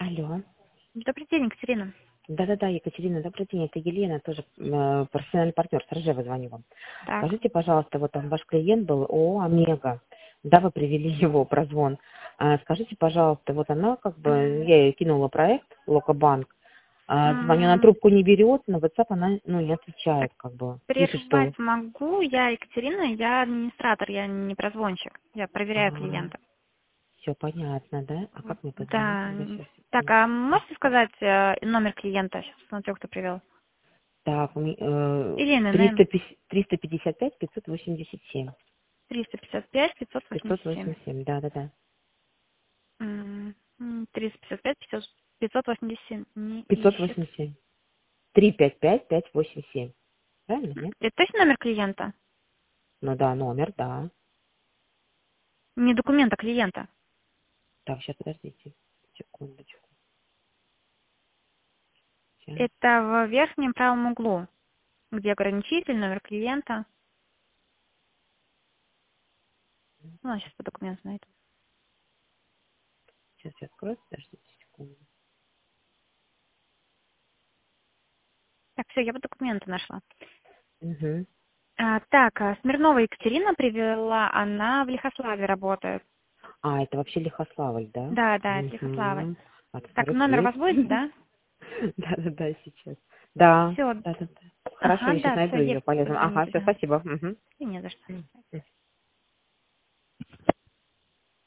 Алло. Добрый день, Екатерина. Да-да-да, Екатерина, добрый день. Это Елена, тоже профессиональный партнер. С Ржева звоню вам. Так. Скажите, пожалуйста, вот там ваш клиент был ООО «Омега». Да, вы привели его прозвон. Скажите, пожалуйста, вот она как бы, я ей кинула проект Локобанк. Звоню, она М, трубку не берет, на WhatsApp она, не Так, отвечает, как бы. Пишет, что... прервать могу. Я Екатерина, я администратор, я не прозвонщик. Я проверяю клиента. Все понятно, да? А как мне позвонить Да. тогда сейчас? Так, а можете сказать номер клиента? Сейчас посмотрю, кто привел. Так, Или ННН 355 587. 355 587. 587, да-да-да. 355 587 не ищет. 587. 355 587. Правильно, нет? Это точно номер клиента? Ну да, номер, да. Не документа клиента. Так, сейчас, подождите. Секундочку. Сейчас. Это в верхнем правом углу, где ограничитель, номер клиента. Ну, сейчас по документу найду. Сейчас я открою, подождите секунду. Так, все, я по документу нашла. Угу. Смирнова Екатерина привела, она в Лихославе работает. Это вообще Лихославль, да? Да, да, это Лихослава. Угу. Так, Открыть номер у вас есть. будет, да? Да-да-да, сейчас. Да, Все. да-да-да. Хорошо, Ага, я сейчас да, все, найду ее есть. полезно. Ага, Позвоните, все, да. спасибо. И не за что. Угу.